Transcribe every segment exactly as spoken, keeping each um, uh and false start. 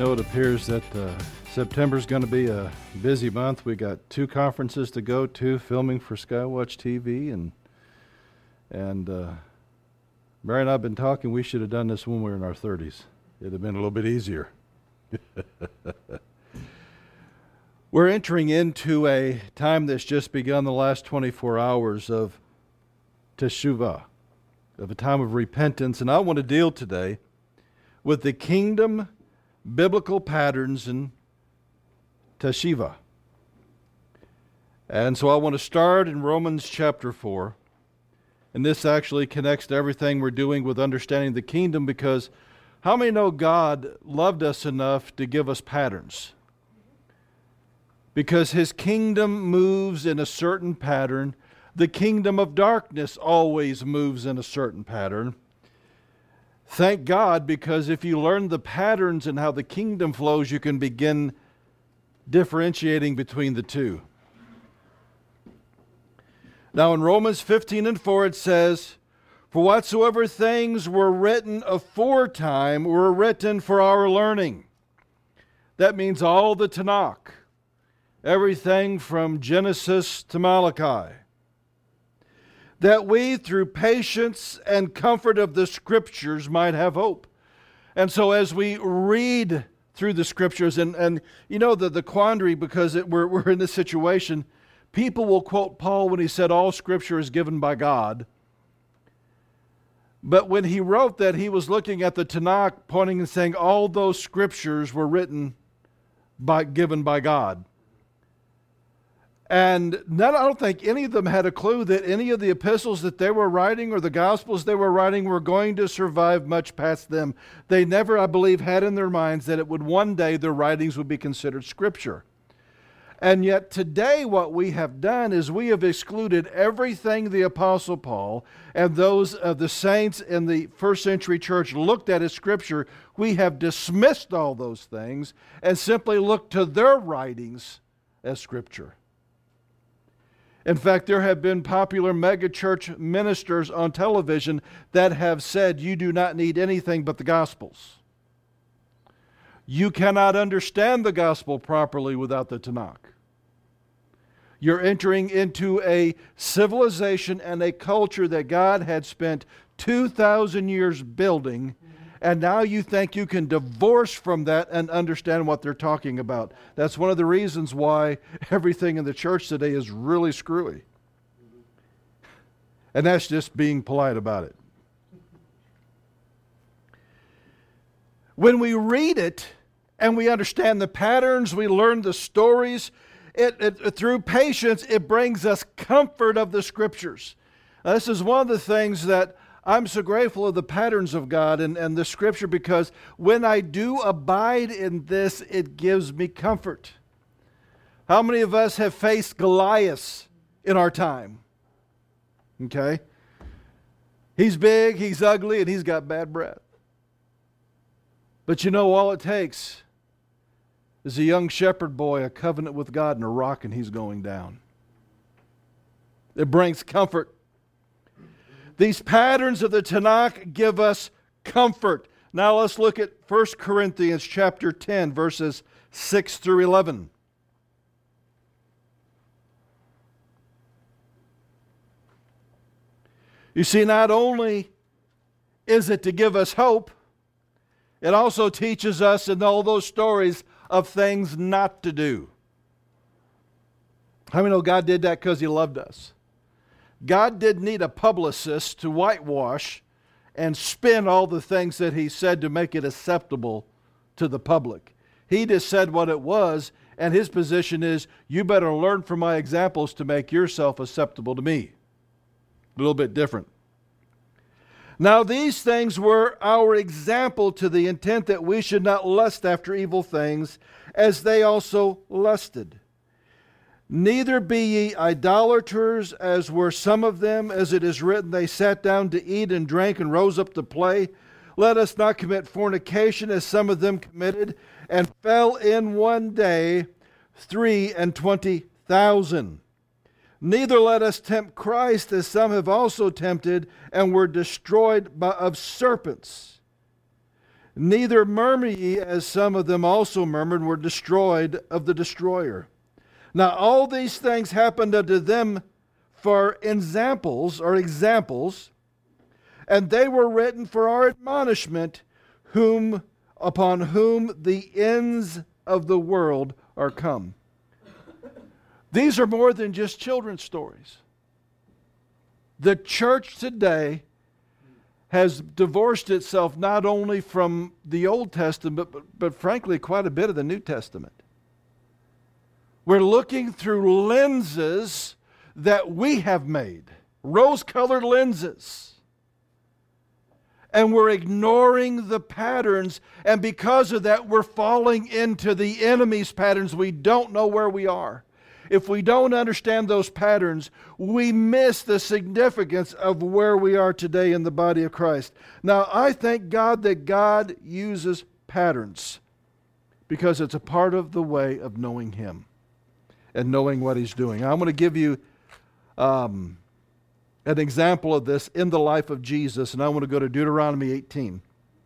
know, it appears that uh, September's going to be a busy month. We got two conferences to go to, filming for Skywatch T V, and and uh, Mary and I have been talking. We should have done this when we were in our thirties. It'd have been a little bit easier. We're entering into a time that's just begun, the last twenty-four hours of Teshuvah, of a time of repentance, and I want to deal today with the kingdom biblical patterns in Teshuvah. And so I want to start in Romans chapter four. And this actually connects to everything we're doing with understanding the kingdom, because how many know God loved us enough to give us patterns? Because His kingdom moves in a certain pattern. The kingdom of darkness always moves in a certain pattern. Thank God, because if you learn the patterns and how the kingdom flows, you can begin differentiating between the two. Now in Romans fifteen and four it says, "For whatsoever things were written aforetime were written for our learning." That means all the Tanakh, everything from Genesis to Malachi. "That we through patience and comfort of the Scriptures might have hope." And so as we read through the Scriptures, and, and you know the, the quandary, because it, we're, we're in this situation, people will quote Paul when he said all Scripture is given by God. But when he wrote that, he was looking at the Tanakh, pointing and saying all those Scriptures were written by, given by God. And none, I don't think any of them had a clue that any of the epistles that they were writing or the gospels they were writing were going to survive much past them. They never, I believe, had in their minds that it would one day their writings would be considered Scripture. And yet today what we have done is we have excluded everything the Apostle Paul and those of the saints in the first century church looked at as Scripture. We have dismissed all those things and simply looked to their writings as Scripture. In fact, there have been popular megachurch ministers on television that have said you do not need anything but the Gospels. You cannot understand the Gospel properly without the Tanakh. You're entering into a civilization and a culture that God had spent two thousand years building, and now you think you can divorce from that and understand what they're talking about. That's one of the reasons why everything in the church today is really screwy. And that's just being polite about it. When we read it and we understand the patterns, we learn the stories, it, it, through patience, it brings us comfort of the Scriptures. Now, this is one of the things that I'm so grateful of the patterns of God and, and the Scripture, because when I do abide in this, it gives me comfort. How many of us have faced Goliath in our time? Okay? He's big, he's ugly, and he's got bad breath. But you know, all it takes is a young shepherd boy, a covenant with God, and a rock, and he's going down. It brings comfort. These patterns of the Tanakh give us comfort. Now let's look at First Corinthians chapter ten, verses six through eleven. You see, not only is it to give us hope, it also teaches us in all those stories of things not to do. How many know God did that because He loved us? God didn't need a publicist to whitewash and spin all the things that He said to make it acceptable to the public. He just said what it was, and His position is, you better learn from my examples to make yourself acceptable to me. A little bit different. Now these things were our example, to the intent that we should not lust after evil things, as they also lusted. Neither be ye idolaters, as were some of them, as it is written, they sat down to eat and drank and rose up to play. Let us not commit fornication, as some of them committed, and fell in one day three and twenty thousand. Neither let us tempt Christ, as some have also tempted, and were destroyed by, of serpents. Neither murmur ye, as some of them also murmured, were destroyed of the destroyer. Now all these things happened unto them for examples, or examples, and they were written for our admonishment, whom upon whom the ends of the world are come. These are more than just children's stories. The church today has divorced itself not only from the Old Testament, but, but frankly, quite a bit of the New Testament. We're looking through lenses that we have made, rose-colored lenses. And we're ignoring the patterns, and because of that, we're falling into the enemy's patterns. We don't know where we are. If we don't understand those patterns, we miss the significance of where we are today in the body of Christ. Now, I thank God that God uses patterns because it's a part of the way of knowing Him and knowing what He's doing. I'm going to give you um, an example of this in the life of Jesus, and I want to go to Deuteronomy eighteen.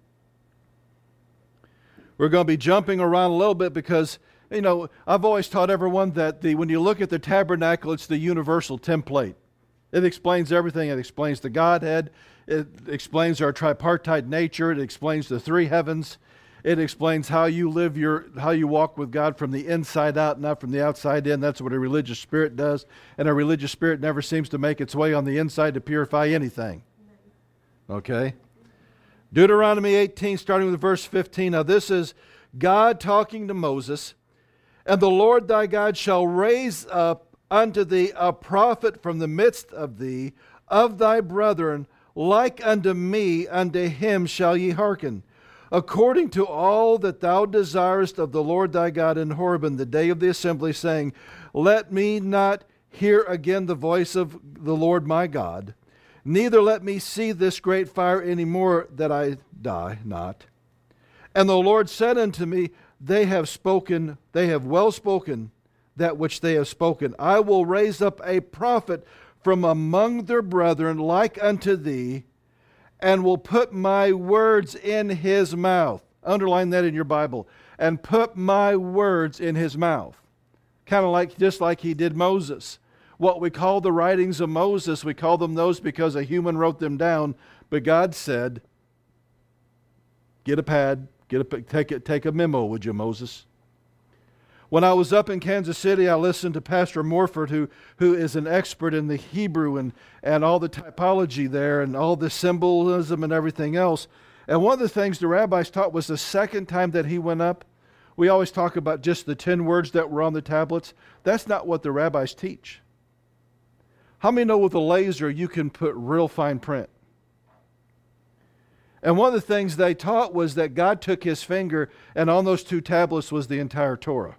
We're going to be jumping around a little bit because, you know, I've always taught everyone that the when you look at the tabernacle, it's the universal template. It explains everything. It explains the Godhead. It explains our tripartite nature. It explains the three heavens. It explains how you live your, how you walk with God from the inside out, not from the outside in. That's what a religious spirit does. And a religious spirit never seems to make its way on the inside to purify anything. Okay? Deuteronomy eighteen, starting with verse fifteen. Now this is God talking to Moses. And the Lord thy God shall raise up unto thee a prophet from the midst of thee, of thy brethren, like unto me, unto him shall ye hearken. According to all that thou desirest of the Lord thy God in Horeb in the day of the assembly, saying, let me not hear again the voice of the Lord my God, neither let me see this great fire any more, that I die not. And the Lord said unto me, they have spoken, they have well spoken that which they have spoken. I will raise up a prophet from among their brethren like unto thee, and will put my words in his mouth. Underline that in your Bible. And put my words in his mouth. Kind of like, just like he did Moses. What we call the writings of Moses, we call them those because a human wrote them down. But God said, get a pad, get a, take, a, take a memo, would you, Moses? When I was up in Kansas City, I listened to Pastor Morford, who, who is an expert in the Hebrew and, and all the typology there and all the symbolism and everything else. And one of the things the rabbis taught was the second time that he went up, we always talk about just the ten words that were on the tablets. That's not what the rabbis teach. How many know with a laser you can put real fine print? And one of the things they taught was that God took His finger, and on those two tablets was the entire Torah.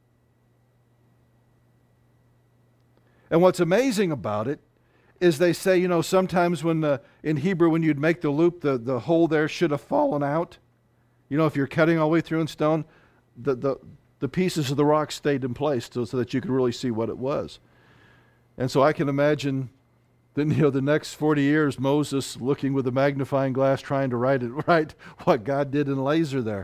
And what's amazing about it is they say, you know, sometimes when the, in Hebrew, when you'd make the loop, the, the hole there should have fallen out. You know, if you're cutting all the way through in stone, the, the, the pieces of the rock stayed in place so, so that you could really see what it was. And so I can imagine then, you know, the next forty years, Moses looking with a magnifying glass trying to write it right, what God did in laser there.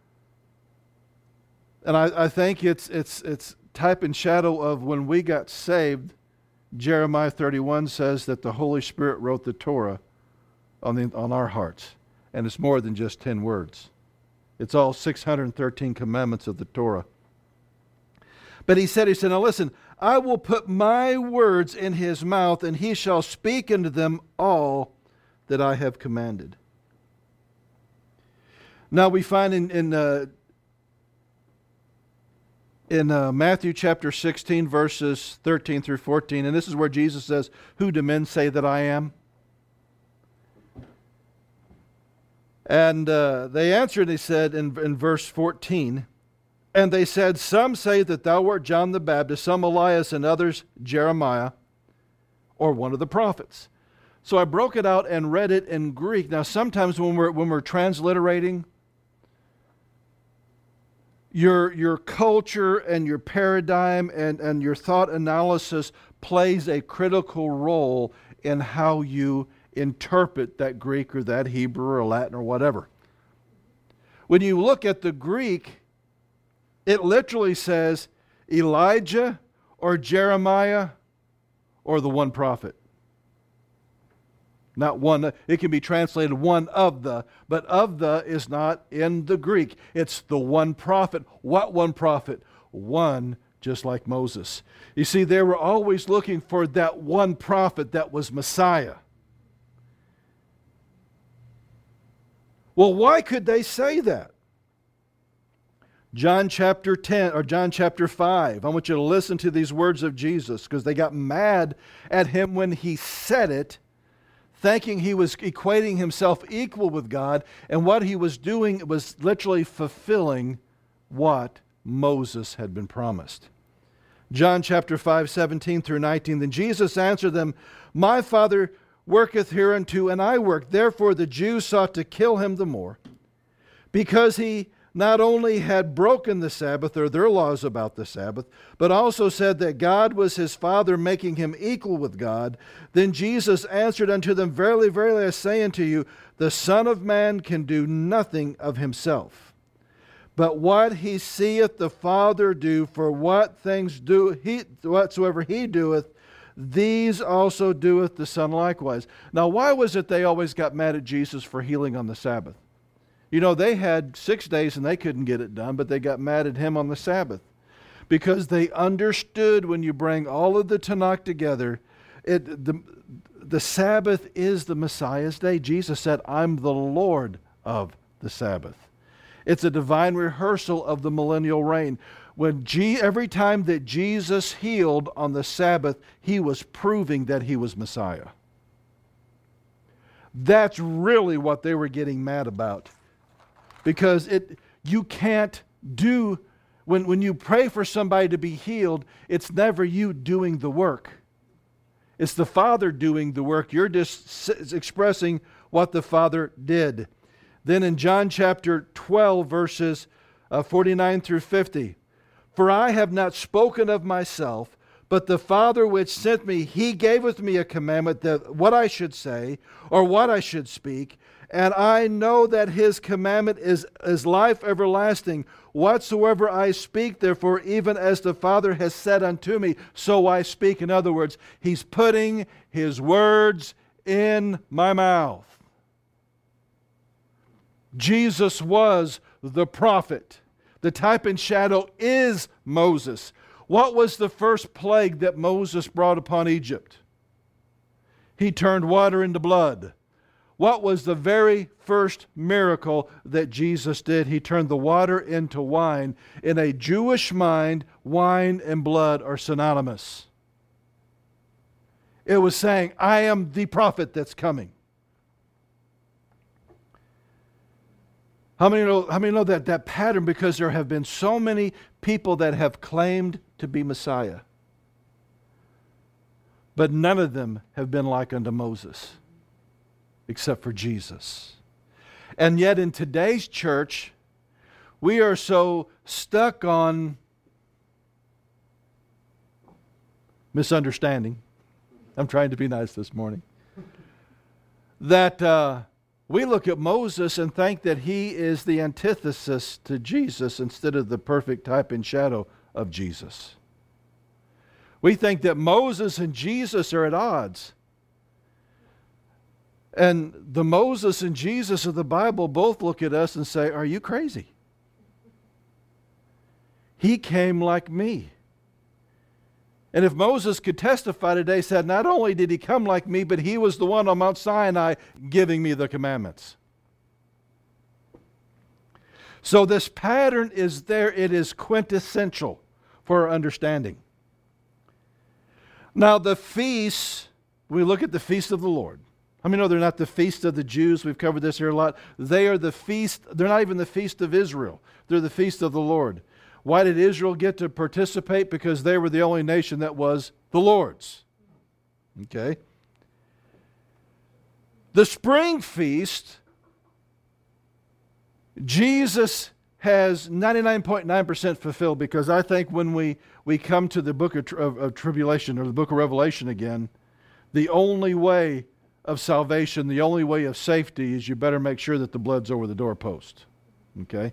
And I, I think it's it's it's type and shadow of when we got saved. Jeremiah thirty-one says that the Holy Spirit wrote the Torah on the on our hearts. And it's more than just ten words. It's all six hundred thirteen commandments of the Torah. But he said, he said, now listen, I will put my words in his mouth, and he shall speak unto them all that I have commanded. Now we find in in, uh, in uh, Matthew chapter sixteen, verses thirteen through fourteen, and this is where Jesus says, who do men say that I am? And uh, they answered, he said in, in verse fourteen, and they said, some say that thou art John the Baptist, some Elias, and others Jeremiah, or one of the prophets. So I broke it out and read it in Greek. Now sometimes when we're when we're transliterating, your your culture and your paradigm and, and your thought analysis plays a critical role in how you interpret that Greek or that Hebrew or Latin or whatever. When you look at the Greek, it literally says Elijah or Jeremiah or the one prophet. Not one, it can be translated one of the, but of the is not in the Greek. It's the one prophet. What one prophet? One just like Moses. You see, they were always looking for that one prophet that was Messiah. Well, why could they say that? John chapter ten, or John chapter five. I want you to listen to these words of Jesus, because they got mad at him when he said it, thinking he was equating himself equal with God, and what he was doing was literally fulfilling what Moses had been promised. John chapter five, seventeen through nineteen. Then Jesus answered them, My Father worketh hereunto, and I work. Therefore the Jews sought to kill him the more, because he not only had broken the Sabbath, or their laws about the Sabbath, but also said that God was his Father, making him equal with God. Then Jesus answered unto them, Verily, verily, I say unto you, the Son of Man can do nothing of himself, but what he seeth the Father do, for what things do he whatsoever he doeth, these also doeth the Son likewise. Now, why was it they always got mad at Jesus for healing on the Sabbath? You know, they had six days and they couldn't get it done, but they got mad at him on the Sabbath. Because they understood, when you bring all of the Tanakh together, it, the, the Sabbath is the Messiah's day. Jesus said, I'm the Lord of the Sabbath. It's a divine rehearsal of the millennial reign. When G, every time that Jesus healed on the Sabbath, he was proving that he was Messiah. That's really what they were getting mad about. Because it, you can't do, when, when you pray for somebody to be healed, it's never you doing the work. It's the Father doing the work. You're just expressing what the Father did. Then in John chapter twelve, verses uh, forty-nine through fifty, For I have not spoken of myself, but the Father which sent me, he gaveth me a commandment that what I should say, or what I should speak. And I know that his commandment is, is life everlasting. Whatsoever I speak, therefore, even as the Father has said unto me, so I speak. In other words, he's putting his words in my mouth. Jesus was the prophet. The type and shadow is Moses. What was the first plague that Moses brought upon Egypt? He turned water into blood. What was the very first miracle that Jesus did? He turned the water into wine. In a Jewish mind, wine and blood are synonymous. It was saying, I am the prophet that's coming. How many know, how many know that, that pattern? Because there have been so many people that have claimed to be Messiah, but none of them have been like unto Moses, except for Jesus. And yet in today's church, we are so stuck on misunderstanding. I'm trying to be nice this morning. That uh, we look at Moses and think that he is the antithesis to Jesus instead of the perfect type and shadow of Jesus. We think that Moses and Jesus are at odds. And the Moses and Jesus of the Bible both look at us and say, are you crazy? He came like me. And if Moses could testify today, said, not only did he come like me, but he was the one on Mount Sinai giving me the commandments. So this pattern is there. It is quintessential for our understanding. Now the feasts, we look at the feast of the Lord. How many know they're not the feast of the Jews? We've covered this here a lot. They are the feast, they're not even the feast of Israel. They're the feast of the Lord. Why did Israel get to participate? Because they were the only nation that was the Lord's. Okay. The spring feast, Jesus has ninety-nine point nine percent fulfilled, because I think when we, we come to the book of, of, of Tribulation or the book of Revelation again, the only way of salvation, the only way of safety is you better make sure that the blood's over the doorpost. Okay?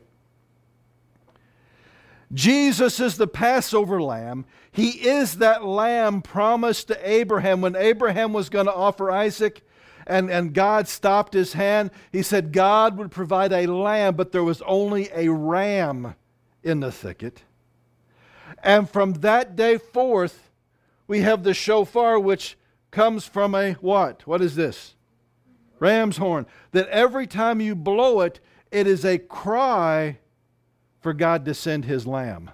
Jesus is the Passover lamb. He is that lamb promised to Abraham. When Abraham was going to offer Isaac and, and God stopped his hand, he said God would provide a lamb, but there was only a ram in the thicket. And from that day forth, we have the shofar, which comes from a what? What is this? Ram's horn. That every time you blow it, it is a cry for God to send His lamb.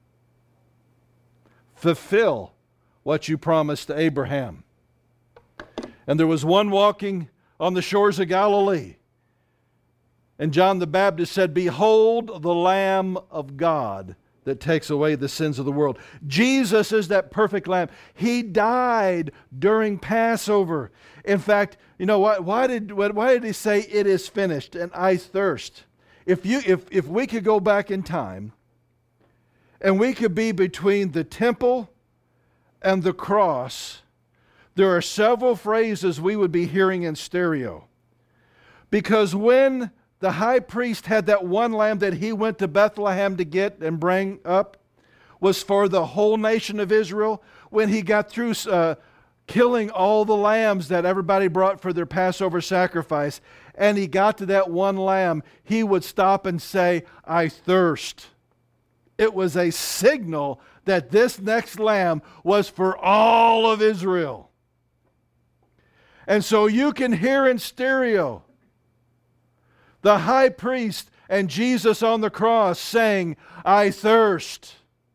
Fulfill what you promised to Abraham. And there was one walking on the shores of Galilee. And John the Baptist said, "Behold the Lamb of God that takes away the sins of the world." Jesus is that perfect lamb. He died during Passover. In fact, you know why, why did why did He say it is finished and I thirst? If you if if we could go back in time and we could be between the temple and the cross, there are several phrases we would be hearing in stereo. Because when the high priest had that one lamb that he went to Bethlehem to get and bring up, was for the whole nation of Israel. When he got through uh, killing all the lambs that everybody brought for their Passover sacrifice, and he got to that one lamb, he would stop and say, "I thirst." It was a signal that this next lamb was for all of Israel. And so you can hear in stereo the high priest and Jesus on the cross saying, "I thirst."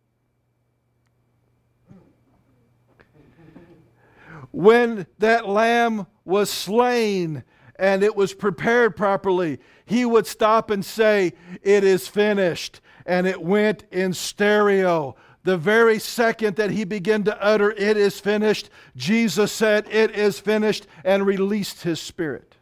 When that lamb was slain and it was prepared properly, he would stop and say, "It is finished." And it went in stereo. The very second that he began to utter, "It is finished," Jesus said, "It is finished," and released His Spirit.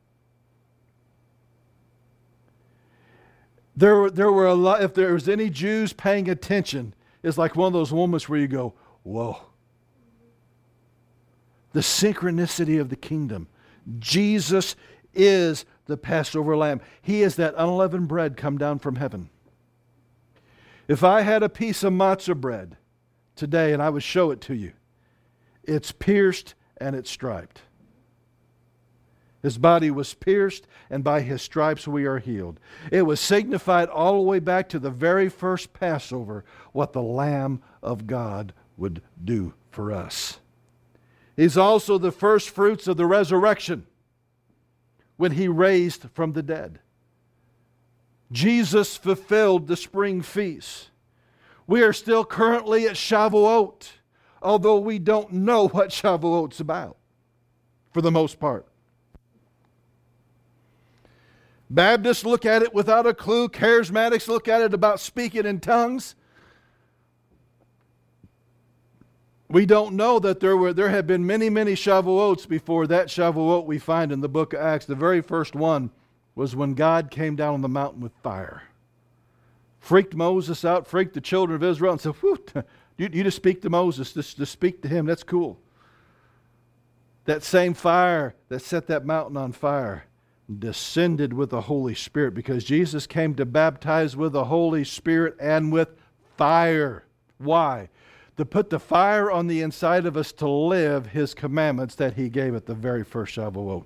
There, there were a lot, if there was any Jews paying attention, it's like one of those moments where you go, whoa. The synchronicity of the kingdom. Jesus is the Passover lamb. He is that unleavened bread come down from heaven. If I had a piece of matzah bread today and I would show it to you, it's pierced and it's striped. His body was pierced, and by His stripes we are healed. It was signified all the way back to the very first Passover, what the Lamb of God would do for us. He's also the first fruits of the resurrection when He raised from the dead. Jesus fulfilled the spring feast. We are still currently at Shavuot, although we don't know what Shavuot's about, for the most part. Baptists look at it without a clue. Charismatics look at it about speaking in tongues. We don't know that there were there have been many, many Shavuots before that Shavuot we find in the book of Acts. The very first one was when God came down on the mountain with fire. Freaked Moses out, freaked the children of Israel, and said, "Whew, you, you just speak to Moses, just, just speak to him, that's cool." That same fire that set that mountain on fire descended with the Holy Spirit, because Jesus came to baptize with the Holy Spirit and with fire. Why? To put the fire on the inside of us to live His commandments that He gave at the very first Shavuot.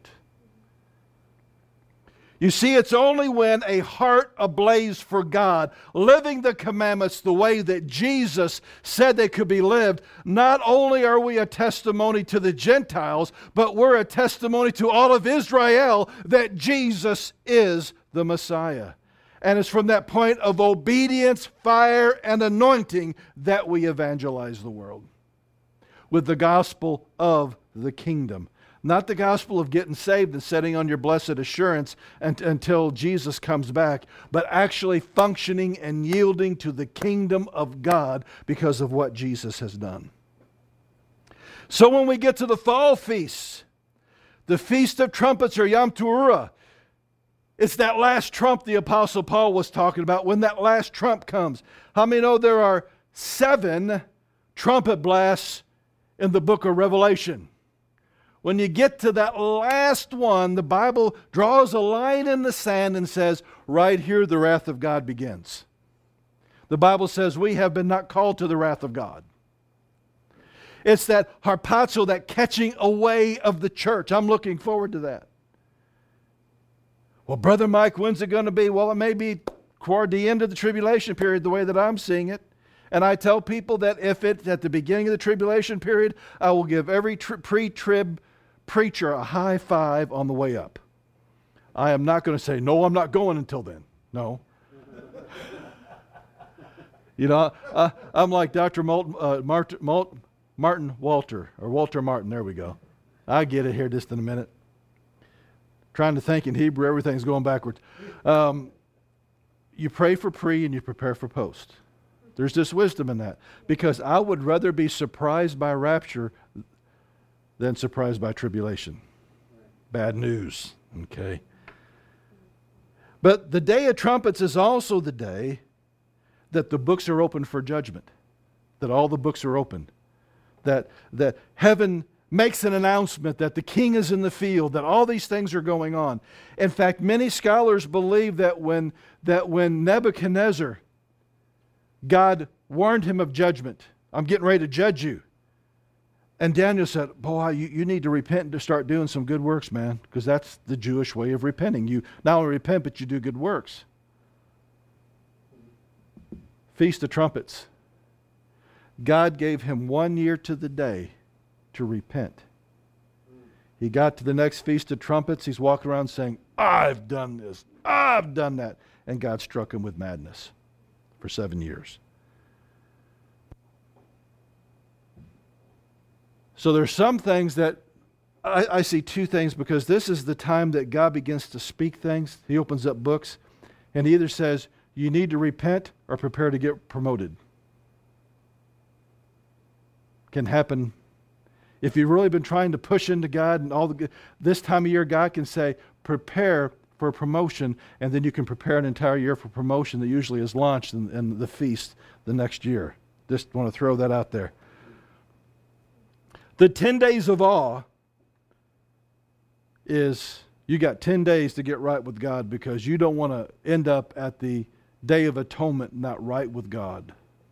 You see, it's only when a heart ablaze for God, living the commandments the way that Jesus said they could be lived, not only are we a testimony to the Gentiles, but we're a testimony to all of Israel that Jesus is the Messiah. And it's from that point of obedience, fire, and anointing that we evangelize the world with the gospel of the kingdom. Not the gospel of getting saved and setting on your blessed assurance and, until Jesus comes back, but actually functioning and yielding to the kingdom of God because of what Jesus has done. So when we get to the fall feasts, the Feast of Trumpets or Yom Teruah, it's that last trump the Apostle Paul was talking about. When that last trump comes, how many know there are seven trumpet blasts in the book of Revelation? when you get to that last one, the Bible draws a line in the sand and says, right here the wrath of God begins. The Bible says we have been not called to the wrath of God. It's that harpazo, that catching away of the church. I'm looking forward to that. Well, Brother Mike, when's it going to be? Well, it may be toward the end of the tribulation period, the way that I'm seeing it. And I tell people that if it's at the beginning of the tribulation period, I will give every tri- pre-trib preacher a high five on the way up. I am not going to say, no, I'm not going until then. No. You know, uh, I'm like Doctor Malt, uh, Mart, Malt, Martin Walter, or Walter Martin. There we go. I get it here just in a minute. Trying to think in Hebrew, everything's going backwards. Um, you pray for pre and you prepare for post. There's this wisdom in that. Because I would rather be surprised by rapture than surprised by tribulation. Bad news. Okay. But the day of trumpets is also the day that the books are open for judgment. That all the books are open. That, that heaven makes an announcement that the king is in the field, that all these things are going on. In fact, many scholars believe that when, that when Nebuchadnezzar, God warned him of judgment. I'm getting ready to judge you. And Daniel said, boy, you, you need to repent and to start doing some good works, man, because that's the Jewish way of repenting. You not only repent, but you do good works. Feast of Trumpets. God gave him one year to the day to repent. He got to the next Feast of Trumpets. He's walking around saying, I've done this. I've done that. And God struck him with madness for seven years. So there's some things that I, I see two things, because this is the time that God begins to speak things. He opens up books and he either says, you need to repent or prepare to get promoted. Can happen. If you've really been trying to push into God and all the, this time of year, God can say, prepare for promotion, and then you can prepare an entire year for promotion that usually is launched in, in the feast the next year. Just want to throw that out there. The ten days of awe is you got ten days to get right with God, because you don't want to end up at the Day of Atonement not right with God.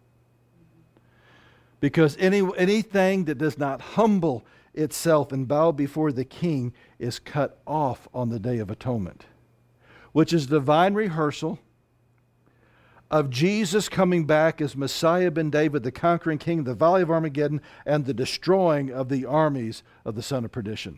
Because any anything that does not humble itself and bow before the King is cut off on the Day of Atonement, which is divine rehearsal of Jesus coming back as Messiah ben David, the conquering king, the valley of Armageddon, and the destroying of the armies of the son of perdition.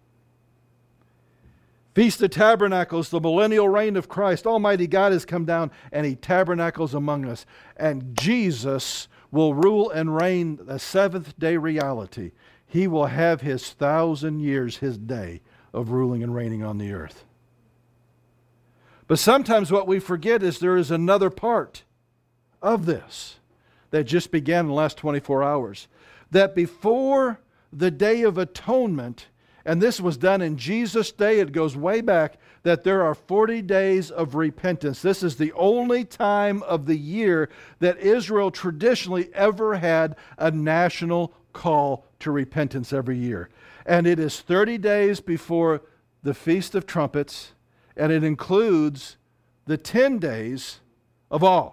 Feast of Tabernacles, the millennial reign of Christ. Almighty God has come down and He tabernacles among us. And Jesus will rule and reign, a seventh day reality. He will have His thousand years, His day of ruling and reigning on the earth. But sometimes what we forget is there is another part of this that just began in the last twenty-four hours. That before the Day of Atonement, and this was done in Jesus' day, it goes way back, that there are forty days of repentance. This is the only time of the year that Israel traditionally ever had a national call to repentance every year. And it is thirty days before the Feast of Trumpets, and it includes the ten days of awe.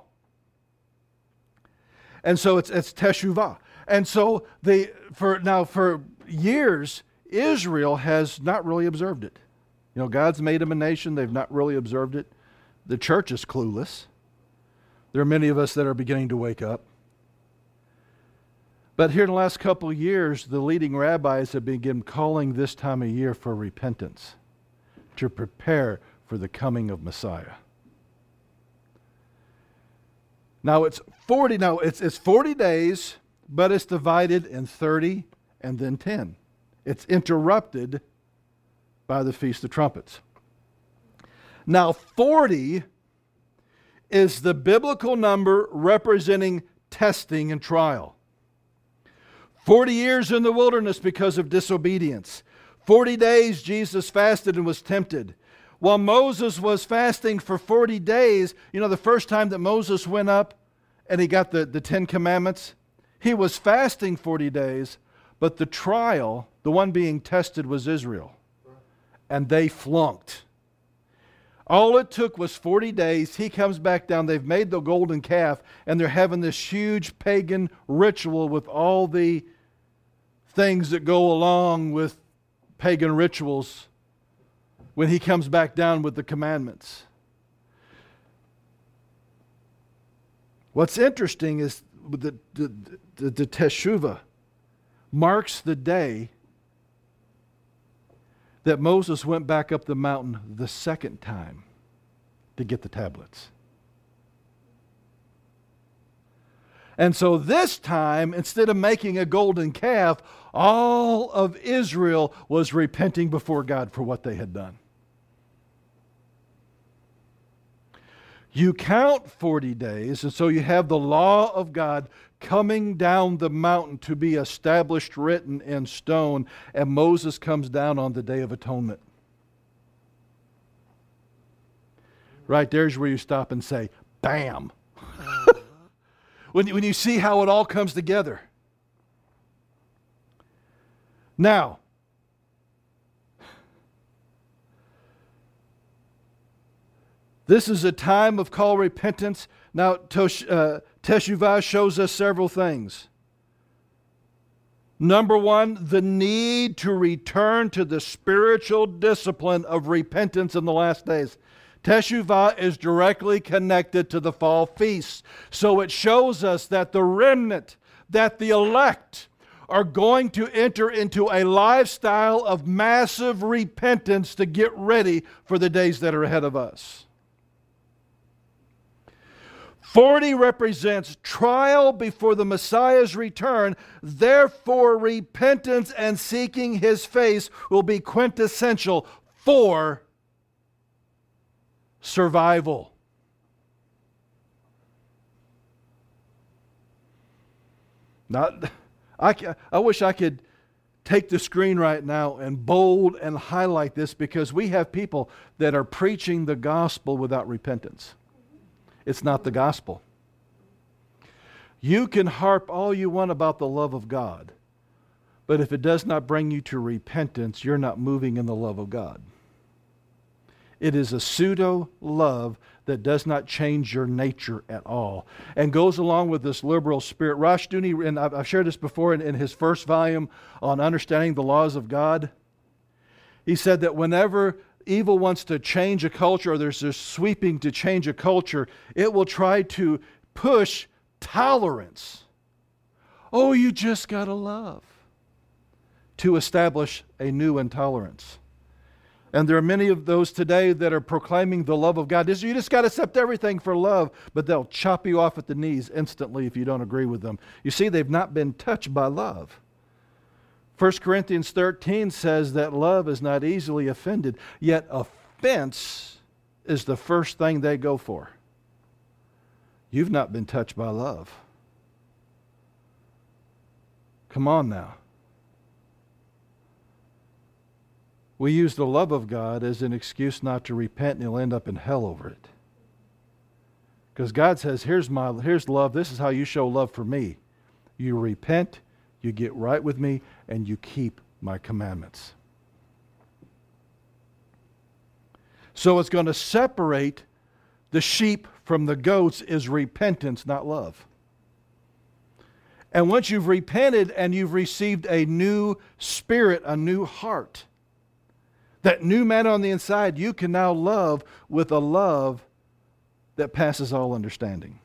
And so it's it's Teshuvah. And so they for now for years Israel has not really observed it. You know, God's made them a nation, they've not really observed it. The church is clueless. There are many of us that are beginning to wake up. But here in the last couple of years, the leading rabbis have begun calling this time of year for repentance, to prepare for the coming of Messiah. Now it's forty. Now it's it's forty days, but it's divided in thirty and then ten. It's interrupted by the Feast of Trumpets. Now forty is the biblical number representing testing and trial. Forty years in the wilderness because of disobedience. Forty days Jesus fasted and was tempted. While Moses was fasting for forty days, you know, the first time that Moses went up and he got the, the Ten Commandments, he was fasting forty days, But the trial, the one being tested, was Israel. And they flunked. All it took was forty days. He comes back down. They've made the golden calf, and they're having this huge pagan ritual with all the things that go along with pagan rituals when he comes back down with the commandments. What's interesting is the, the, the, the Teshuvah marks the day that Moses went back up the mountain the second time to get the tablets. And so this time, instead of making a golden calf, all of Israel was repenting before God for what they had done. You count forty days, and so you have the law of God coming down the mountain to be established, written in stone, and Moses comes down on the Day of Atonement. Right there's where you stop and say, bam! when, when you see how it all comes together. Now, this is a time of call repentance. Now, Tosh, uh, Teshuvah shows us several things. Number one, the need to return to the spiritual discipline of repentance in the last days. Teshuvah is directly connected to the fall feasts. So it shows us that the remnant, that the elect, are going to enter into a lifestyle of massive repentance to get ready for the days that are ahead of us. forty represents trial before the Messiah's return. Therefore, repentance and seeking His face will be quintessential for survival. Not, I, I wish I could take the screen right now and bold and highlight this, because we have people that are preaching the gospel without repentance. It's not the gospel. You can harp all you want about the love of God, but if it does not bring you to repentance, you're not moving in the love of God. It is a pseudo love that does not change your nature at all, and goes along with this liberal spirit. Rushdoony, and I've shared this before in, in his first volume on understanding the laws of God, he said that whenever evil wants to change a culture, or there's this sweeping to change a culture, it will try to push tolerance. Oh, you just got to love, to establish a new intolerance. And there are many of those today that are proclaiming the love of God. You just got to accept everything for love, but they'll chop you off at the knees instantly if you don't agree with them. You see, they've not been touched by love. First Corinthians thirteen says that love is not easily offended, yet offense is the first thing they go for. You've not been touched by love. Come on now. We use the love of God as an excuse not to repent, and you'll end up in hell over it. Because God says, here's my here's love. This is how you show love for me. You repent, you get right with me, and you keep my commandments. So it's going to separate the sheep from the goats is repentance, not love. And once you've repented and you've received a new spirit, a new heart, that new man on the inside, you can now love with a love that passes all understanding.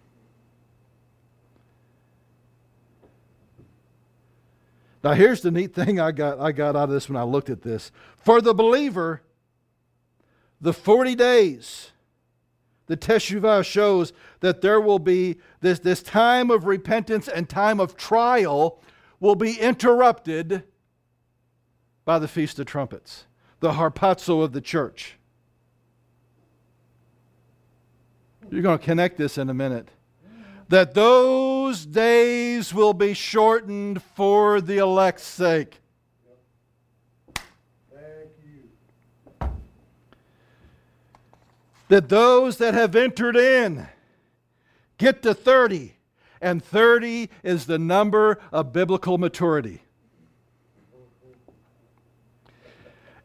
Now here's the neat thing I got, I got out of this when I looked at this. For the believer, the forty days, the Teshuvah shows that there will be this, this time of repentance and time of trial will be interrupted by the Feast of Trumpets, the harpazo of the church. You're going to connect this in a minute. That those days will be shortened for the elect's sake. Thank you. That those that have entered in get to thirty, and thirty is the number of biblical maturity.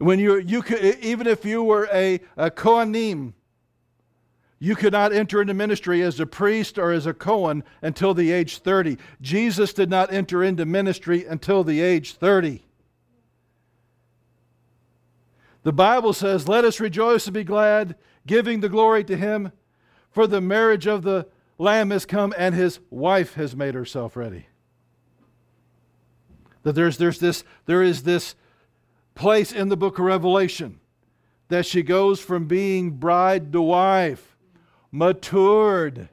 When you you could, even if you were a, a Kohanim, you could not enter into ministry as a priest or as a Kohen until the age thirty. Jesus did not enter into ministry until the age thirty. The Bible says, "Let us rejoice and be glad, giving the glory to Him, for the marriage of the Lamb has come, and His wife has made herself ready." That there's there's this there is this place in the book of Revelation that she goes from being bride to wife, matured.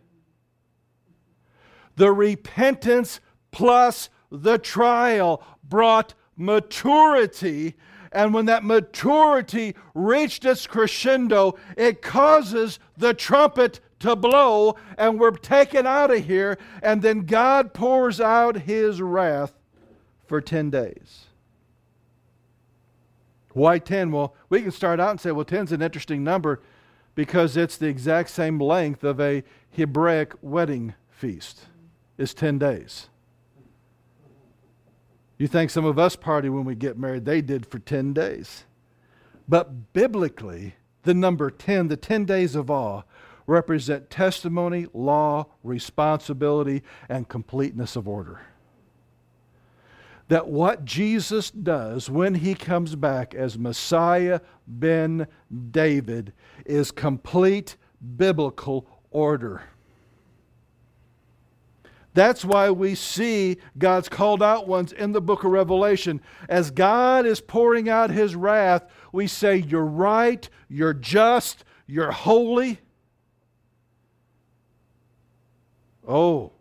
The repentance plus the trial brought maturity, and when that maturity reached its crescendo, it causes the trumpet to blow, and we're taken out of here, and then God pours out His wrath for ten days. Why ten? Well, we can start out and say, well, ten is an interesting number because it's the exact same length of a Hebraic wedding feast. It's ten days. You think some of us party when we get married? They did for ten days. But biblically, the number ten, the ten days of awe, represent testimony, law, responsibility, and completeness of order. That what Jesus does when He comes back as Messiah ben David is complete biblical order. That's why we see God's called out ones in the book of Revelation. As God is pouring out His wrath, we say, you're right, you're just, you're holy. Oh,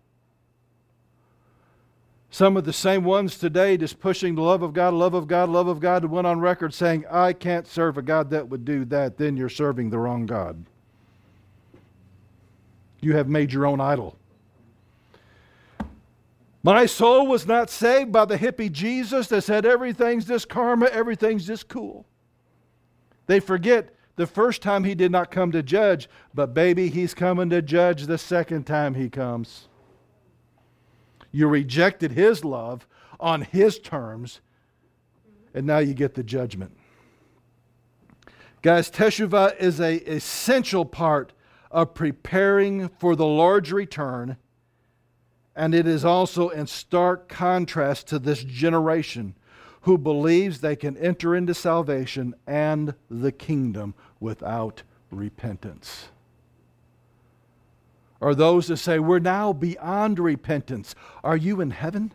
some of the same ones today just pushing the love of God, love of God, love of God, went on record saying, I can't serve a God that would do that. Then you're serving the wrong God. You have made your own idol. My soul was not saved by the hippie Jesus that said everything's just karma, everything's just cool. They forget the first time He did not come to judge, but baby, He's coming to judge the second time He comes. You rejected His love on His terms, and now you get the judgment. Guys, Teshuvah is an essential part of preparing for the Lord's return, and it is also in stark contrast to this generation who believes they can enter into salvation and the kingdom without repentance. Or those that say, we're now beyond repentance. Are you in heaven?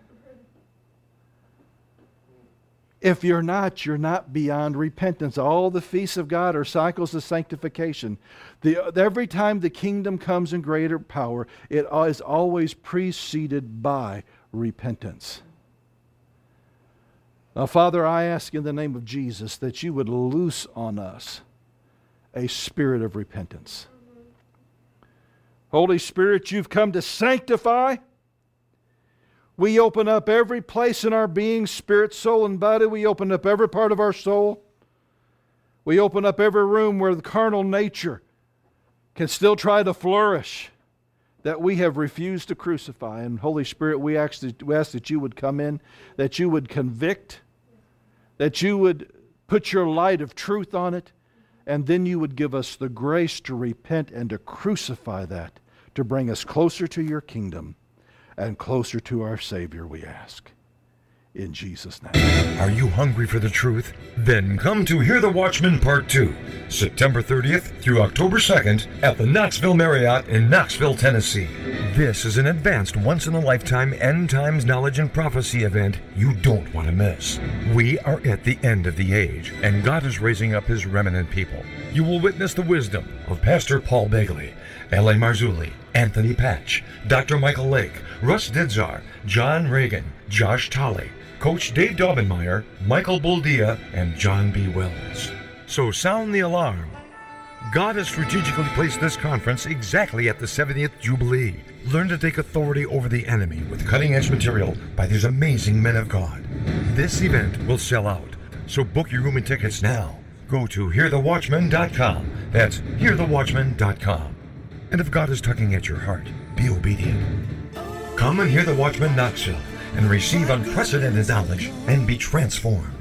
If you're not, you're not beyond repentance. All the feasts of God are cycles of sanctification. The, every time the kingdom comes in greater power, it is always preceded by repentance. Now, Father, I ask in the name of Jesus that you would loose on us a spirit of repentance. Holy Spirit, you've come to sanctify. We open up every place in our being, spirit, soul, and body. We open up every part of our soul. We open up every room where the carnal nature can still try to flourish that we have refused to crucify. And Holy Spirit, we ask that, we ask that you would come in, that you would convict, that you would put your light of truth on it, and then you would give us the grace to repent and to crucify that, to bring us closer to your kingdom and closer to our Savior, we ask. In Jesus' name. Are you hungry for the truth? Then come to Hear the Watchman Part two, September thirtieth through October second at the Knoxville Marriott in Knoxville, Tennessee. This is an advanced, once-in-a-lifetime, end-times knowledge and prophecy event you don't want to miss. We are at the end of the age, and God is raising up His remnant people. You will witness the wisdom of Pastor Paul Begley, L A Marzulli, Anthony Patch, Doctor Michael Lake, Russ Didzar, John Reagan, Josh Tolley, Coach Dave Daubenmire, Michael Buldia, and John B. Wells. So sound the alarm. God has strategically placed this conference exactly at the seventieth Jubilee. Learn to take authority over the enemy with cutting-edge material by these amazing men of God. This event will sell out, so book your room and tickets now. Go to hear the watchman dot com. That's hear the watchman dot com. And if God is tugging at your heart, be obedient. Come and hear the Watchman Knoxville and receive unprecedented knowledge and be transformed.